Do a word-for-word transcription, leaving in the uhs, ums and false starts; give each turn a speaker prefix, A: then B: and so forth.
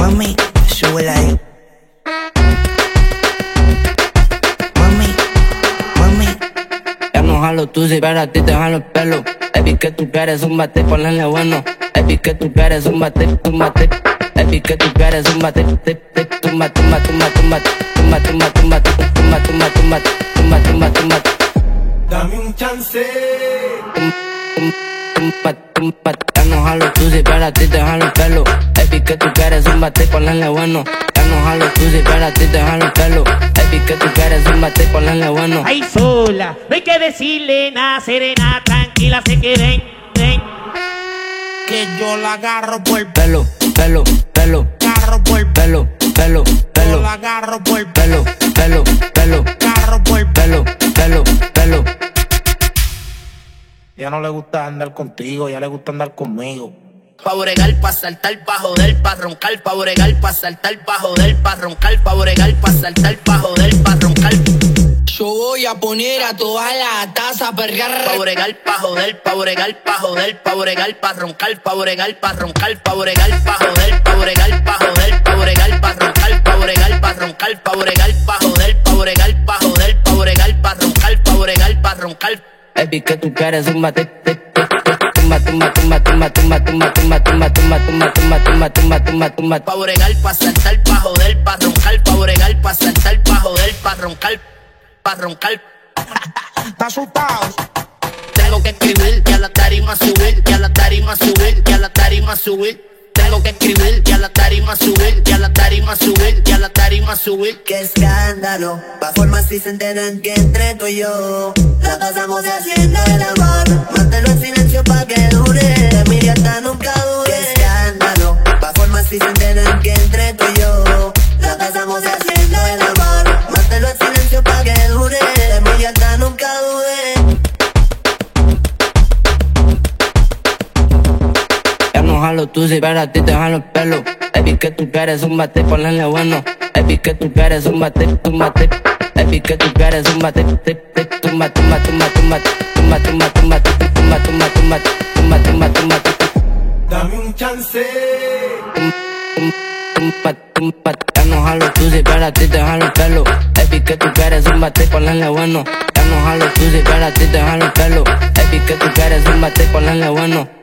A: Mami, súbela ahí. Mami, mami.
B: Ya no jalo tú si pero a ti te jalo el pelo. Baby, que tú quieres un bate, ponle bueno. Baby, que tú quieres un bate, un bate. Baby, que tú quieres un bate, te, te, tumba, tumba, tumba, tumba, tumba, tumba, tumba, tumba, tumba, tumba, tumba, tumba, tumba.
C: Dame un chance.
B: Tumba, tumba, ya no jalo tú si pero a ti te jalo el pelo. Baby, que tú quieres un bate, ponle bueno. Ya no jalo tú si pero a ti te jalo el pelo. Baby, que tú quieres un bate, ponle bueno.
D: Ay, sola, no hay que decirle nada, serena, tranquila, se queden, ven.
A: Que yo la agarro por el
B: pelo, pelo, pelo,
A: agarro por el
B: pelo, pelo, pelo,
A: yo la agarro por el
B: pelo, pelo, pelo,
A: agarro por el
B: pelo, pelo, pelo.
A: Ya no le gusta andar contigo, ya le gusta andar conmigo.
E: Pa' bregar, pa' saltar, pa' joder, pa' roncar. Pa' bregar, pa' saltar, pa' joder, pa' roncar. Pa' bregar, pa' saltar, pa' joder, pa' roncar.
F: Yo voy a poner a toda la taza a perrear.
E: Pa' bregar, pa' joder, pa' bregar, pa' joder, pa' bregar, pa' roncar. Pa' bregar, pa' roncar, pa' bregar, pa' joder, pa' bregar, pa' joder, pa' bregar, pa' roncar. Pa' bregar, pa' roncar, pa' bregar, pa' joder, pa' bregar, pa' joder, pa' bregar, pa' roncar. Pa' bregar, pa' roncar.
B: Baby, que tú quieres un bate, te, te, te, tumba, tumba, tumba, tumba, tumba, tumba, tumba, tumba, tumba, tumba, tumba, tumba, tumba, tumba, tumba.
E: Pa' bregar, pa' saltar, pa' joder, pa' roncar. Pa' bregar, pa' saltar, pa' joder, pa' roncar. Pa' roncar.
A: ¿Está asustado?
E: Tengo que escribir, que a la tarima subir, que a la tarima subir, que a la tarima subir. Tengo que escribir, que a la tarima subir, que a la tarima subir, que a la tarima subir.
G: Qué escándalo, pa' formar si se enteran que entre tú y yo la pasamos haciendo el amor. Mantelo en silencio pa' que dure, de mi hasta nunca dure. Qué escándalo, pa' formar si se enteran que entre tú y yo la pasamos haciendo el amor. Mantelo en silencio pa' que dure, de mi hasta nunca dure.
B: Ya no jalo tú si pero a ti te jalo el pelo. Baby, que tú quieres un bate, ponle bueno. Baby, que tú quieres un bate, un bate. Baby, que tú quieres un bate, te, te, tumba, tumba, tumba, tumba, tumba, tumba, tumba, tumba, tumba, tumba, tumba, tumba, tumba.
C: Dame un chance.
B: Tumba, tumba, ya no jalo tú si pero a ti te jalo el pelo. Baby, que tú quieres un bate, ponle bueno. Ya no jalo tú si pero a ti te jalo el pelo. Baby, que tú quieres un bate, ponle bueno.